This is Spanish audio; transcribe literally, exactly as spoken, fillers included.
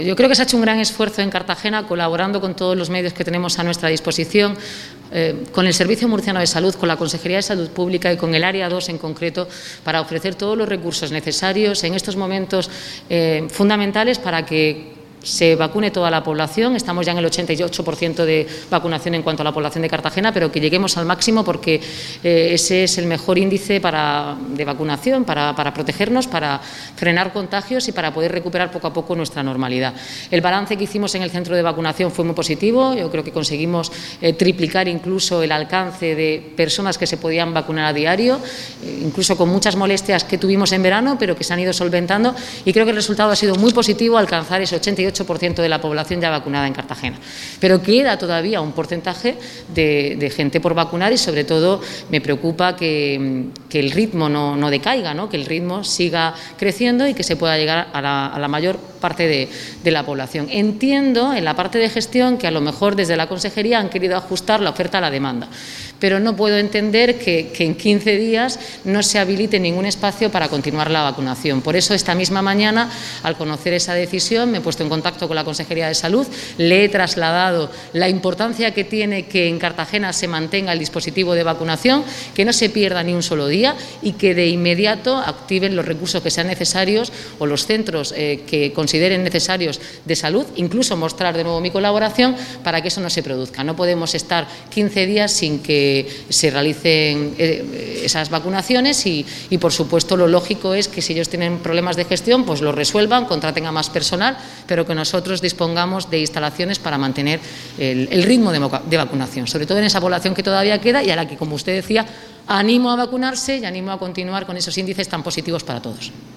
Yo creo que se ha hecho un gran esfuerzo en Cartagena, colaborando con todos los medios que tenemos a nuestra disposición, eh, con el Servicio Murciano de Salud, con la Consejería de Salud Pública y con el Área dos en concreto, para ofrecer todos los recursos necesarios en estos momentos eh, fundamentales para que se vacune toda la población. Estamos ya en el ochenta y ocho por ciento de vacunación en cuanto a la población de Cartagena, pero que lleguemos al máximo porque eh, ese es el mejor índice para, de vacunación, para, para protegernos, para frenar contagios y para poder recuperar poco a poco nuestra normalidad. El balance que hicimos en el centro de vacunación fue muy positivo. Yo creo que conseguimos eh, triplicar incluso el alcance de personas que se podían vacunar a diario, eh, incluso con muchas molestias que tuvimos en verano, pero que se han ido solventando, y creo que el resultado ha sido muy positivo, alcanzar ese ochenta y ocho por ciento de la población ya vacunada en Cartagena. Pero queda todavía un porcentaje de, de gente por vacunar y, sobre todo, me preocupa que, que el ritmo no, no decaiga, ¿no? Que el ritmo siga creciendo y que se pueda llegar a la, a la mayor parte de, de la población. Entiendo en la parte de gestión que a lo mejor desde la Consejería han querido ajustar la oferta a la demanda, pero no puedo entender que, que en quince días no se habilite ningún espacio para continuar la vacunación. Por eso, esta misma mañana, al conocer esa decisión, me he puesto en contacto con la Consejería de Salud, le he trasladado la importancia que tiene que en Cartagena se mantenga el dispositivo de vacunación, que no se pierda ni un solo día y que de inmediato activen los recursos que sean necesarios o los centros eh, que consideren necesarios de salud, incluso mostrar de nuevo mi colaboración para que eso no se produzca. No podemos estar quince días sin que se realicen eh, esas vacunaciones y, y, por supuesto, lo lógico es que si ellos tienen problemas de gestión, pues lo resuelvan, contraten a más personal, pero que nosotros dispongamos de instalaciones para mantener el, el ritmo de, de vacunación, sobre todo en esa población que todavía queda y a la que, como usted decía, animo a vacunarse y animo a continuar con esos índices tan positivos para todos.